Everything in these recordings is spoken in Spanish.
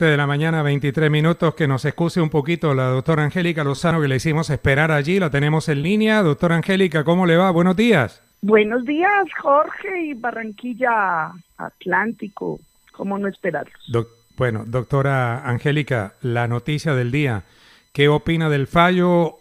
De la mañana, 23 minutos, que nos excuse un poquito la doctora Angélica Lozano, que le hicimos esperar allí, la tenemos en línea. Doctora Angélica, ¿cómo le va? Buenos días. Buenos días, Jorge, y Barranquilla Atlántico, ¿cómo no esperarlos? Bueno, doctora Angélica, la noticia del día, ¿qué opina del fallo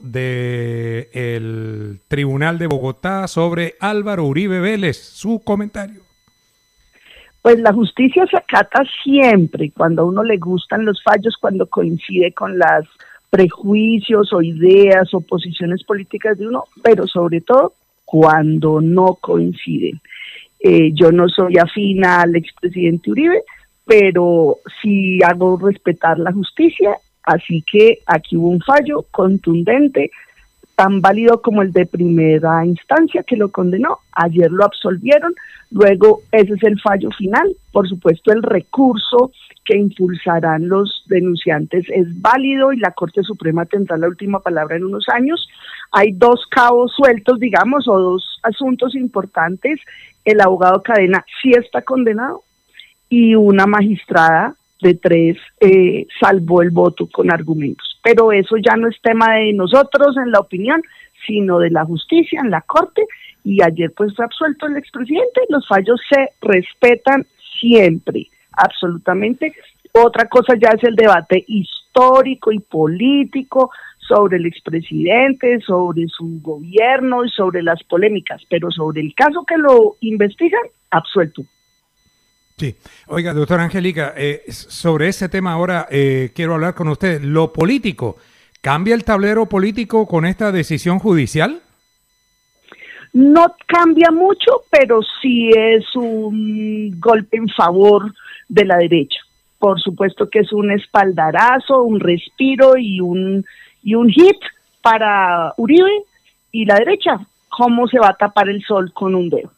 del Tribunal de Bogotá sobre Álvaro Uribe Vélez? Su comentario. Pues la justicia se acata siempre, cuando a uno le gustan los fallos, cuando coincide con los prejuicios o ideas o posiciones políticas de uno, pero sobre todo cuando no coinciden. Yo no soy afín al expresidente Uribe, pero sí hago respetar la justicia, así que aquí hubo un fallo contundente, tan válido como el de primera instancia que lo condenó. Ayer lo absolvieron, luego ese es el fallo final. Por supuesto, el recurso que impulsarán los denunciantes es válido y la Corte Suprema tendrá la última palabra en unos años. Hay dos cabos sueltos, digamos, o dos asuntos importantes. El abogado Cadena sí está condenado y una magistrada de 3 salvó el voto con argumentos. Pero eso ya no es tema de nosotros en la opinión, sino de la justicia en la Corte, y ayer pues fue absuelto el expresidente. Los fallos se respetan siempre, absolutamente. Otra cosa ya es el debate histórico y político sobre el expresidente, sobre su gobierno y sobre las polémicas, pero sobre el caso que lo investigan, absuelto. Sí. Oiga, doctora Angélica, sobre ese tema ahora quiero hablar con usted. ¿Lo político cambia el tablero político con esta decisión judicial? No cambia mucho, pero sí es un golpe en favor de la derecha. Por supuesto que es un espaldarazo, un respiro y un hit para Uribe y la derecha. ¿Cómo se va a tapar el sol con un dedo?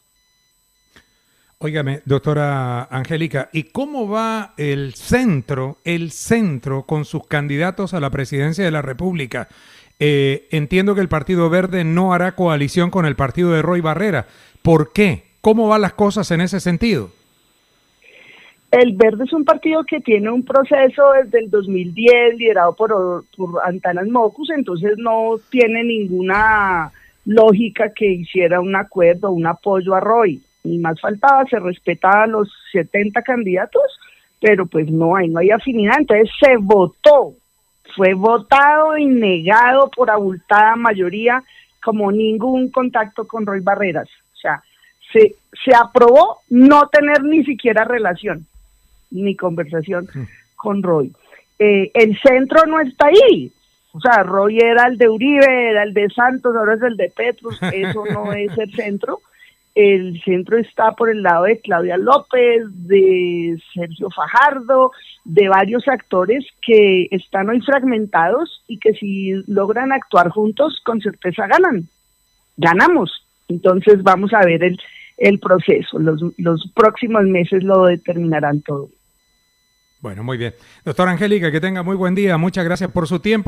Óigame, doctora Angélica, ¿y cómo va el centro con sus candidatos a la presidencia de la República? Entiendo que el Partido Verde no hará coalición con el partido de Roy Barrera. ¿Por qué? ¿Cómo van las cosas en ese sentido? El Verde es un partido que tiene un proceso desde el 2010 liderado por Antanas Mockus, entonces no tiene ninguna lógica que hiciera un acuerdo, un apoyo a Roy. Ni más faltaba, se respeta a los 70 candidatos, pero pues no hay afinidad, entonces se votó, fue votado y negado por abultada mayoría, como ningún contacto con Roy Barreras. O sea, se aprobó no tener ni siquiera relación, ni conversación con Roy. El centro no está ahí. O sea, Roy era el de Uribe, era el de Santos, ahora es el de Petros, eso no es el centro. El centro está por el lado de Claudia López, de Sergio Fajardo, de varios actores que están hoy fragmentados y que si logran actuar juntos, con certeza ganamos. Entonces vamos a ver el proceso, los próximos meses lo determinarán todo. Bueno, muy bien. Doctora Angélica, que tenga muy buen día, muchas gracias por su tiempo.